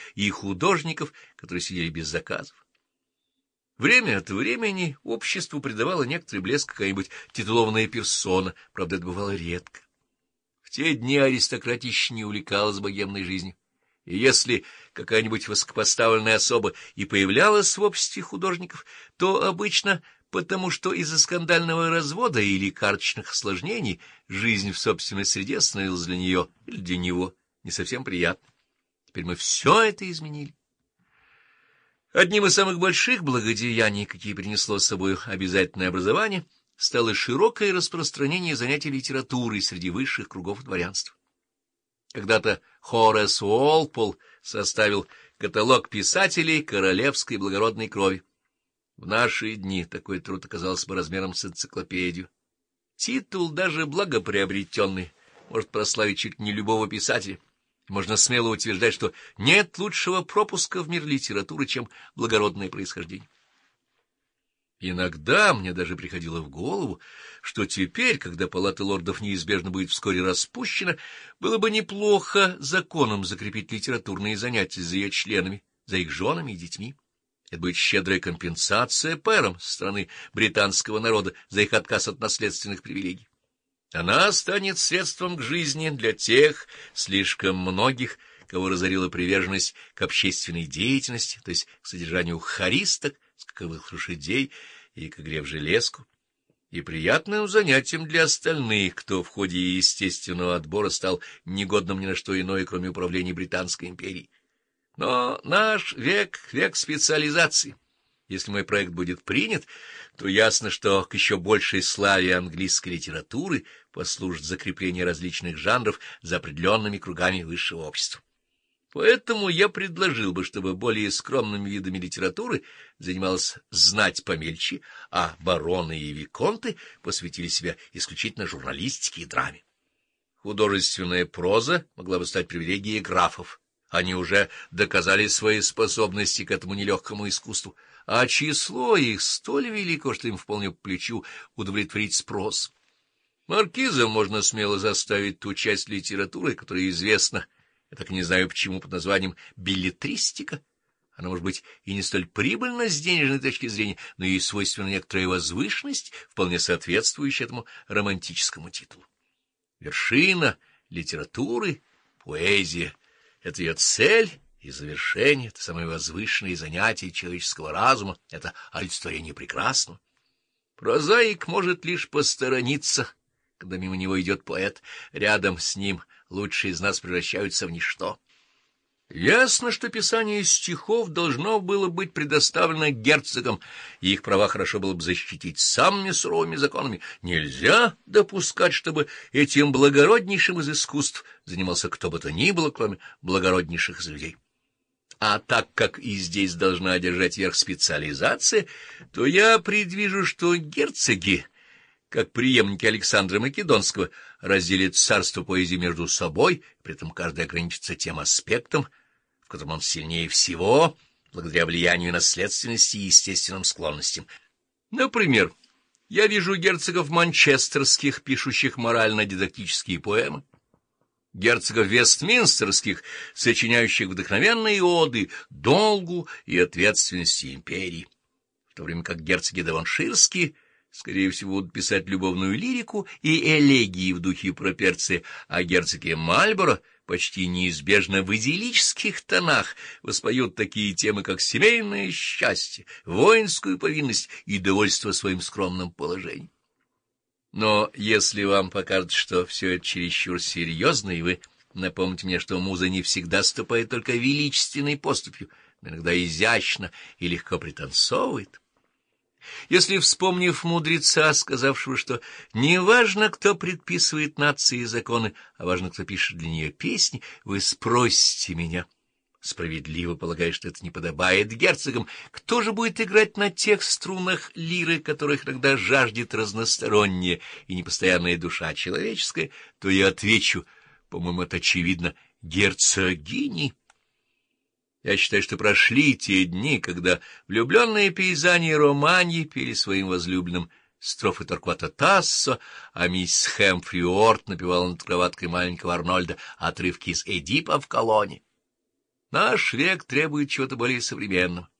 и художников, которые сидели без заказов. Время от времени обществу придавало некоторый блеск какая-нибудь титулованная персона, правда, это бывало редко. В те дни аристократища не увлекалась богемной жизнью, и если какая-нибудь высокопоставленная особа и появлялась в обществе художников, то обычно потому, что из-за скандального развода или карточных осложнений жизнь в собственной среде становилась для нее или для него не совсем приятной. Теперь мы все это изменили. Одним из самых больших благодеяний, какие принесло с собой обязательное образование, стало широкое распространение занятий литературой среди высших кругов дворянства. Когда-то Хорас Уолпол составил каталог писателей королевской благородной крови. В наши дни такой труд оказался бы размером с энциклопедию. Титул, даже благоприобретенный, может прославить чуть не любого писателя. Можно смело утверждать, что нет лучшего пропуска в мир литературы, чем благородное происхождение. Иногда мне даже приходило в голову, что теперь, когда Палата лордов неизбежно будет вскоре распущена, было бы неплохо законом закрепить литературные занятия за ее членами, за их женами и детьми. Это будет щедрая компенсация пэрам со стороны британского народа за их отказ от наследственных привилегий. Она станет средством к жизни для тех, слишком многих, кого разорила приверженность к общественной деятельности, то есть к содержанию хористок, скаковых лошадей и к игре в железку, и приятным занятием для остальных, кто в ходе естественного отбора стал негодным ни на что иное, кроме управления Британской империей. Но наш век — век специализации. Если мой проект будет принят, то ясно, что к еще большей славе английской литературы послужит закрепление различных жанров за определенными кругами высшего общества. Поэтому я предложил бы, чтобы более скромными видами литературы занималась знать помельче, а бароны и виконты посвятили себя исключительно журналистике и драме. Художественная проза могла бы стать привилегией графов. Они уже доказали свои способности к этому нелегкому искусству, а число их столь велико, что им вполне по плечу удовлетворить спрос. Маркизом можно смело заставить ту часть литературы, которая известна, я так не знаю почему, под названием беллетристика. Она может быть и не столь прибыльна с денежной точки зрения, но ей свойственна некоторая возвышенность, вполне соответствующая этому романтическому титулу. Вершина литературы — поэзия. Это ее цель и завершение, это самое возвышенное занятие человеческого разума, это олицетворение прекрасного. Прозаик может лишь посторониться, когда мимо него идет поэт, рядом с ним лучшие из нас превращаются в ничто. Ясно, что писание стихов должно было быть предоставлено герцогам, и их права хорошо было бы защитить самыми суровыми законами. Нельзя допускать, чтобы этим благороднейшим из искусств занимался кто бы то ни было, кроме благороднейших из людей. А так как и здесь должна одержать верх специализация, то я предвижу, что герцоги, как преемники Александра Македонского, разделят царство поэзии между собой, при этом каждый ограничится тем аспектом, в котором он сильнее всего, благодаря влиянию наследственности и естественным склонностям. Например, я вижу герцогов манчестерских, пишущих морально-дидактические поэмы, герцогов вестминстерских, сочиняющих вдохновенные оды долгу и ответственности империи, в то время как герцоги девонширские, скорее всего, будут писать любовную лирику и элегии в духе Проперция, а герцоги Мальборо почти неизбежно в идиллических тонах воспоют такие темы, как семейное счастье, воинскую повинность и довольство своим скромным положением. Но если вам покажется, что все это чересчур серьезно, и вы напомните мне, что муза не всегда ступает только величественной поступью, но иногда изящно и легко пританцовывает, если, вспомнив мудреца, сказавшего, что не важно, кто предписывает нации законы, а важно, кто пишет для нее песни, вы спросите меня, справедливо полагая, что это не подобает герцогам, кто же будет играть на тех струнах лиры, которых иногда жаждет разносторонняя и непостоянная душа человеческая, то я отвечу, по-моему, это очевидно, герцогини. Я считаю, что прошли те дни, когда влюбленные пейзани Романьи пели своим возлюбленным строфы Торквата Тассо, а мисс Хэмфри Уорт напевала над кроваткой маленького Арнольда отрывки из «Эдипа в колонне». Наш век требует чего-то более современного.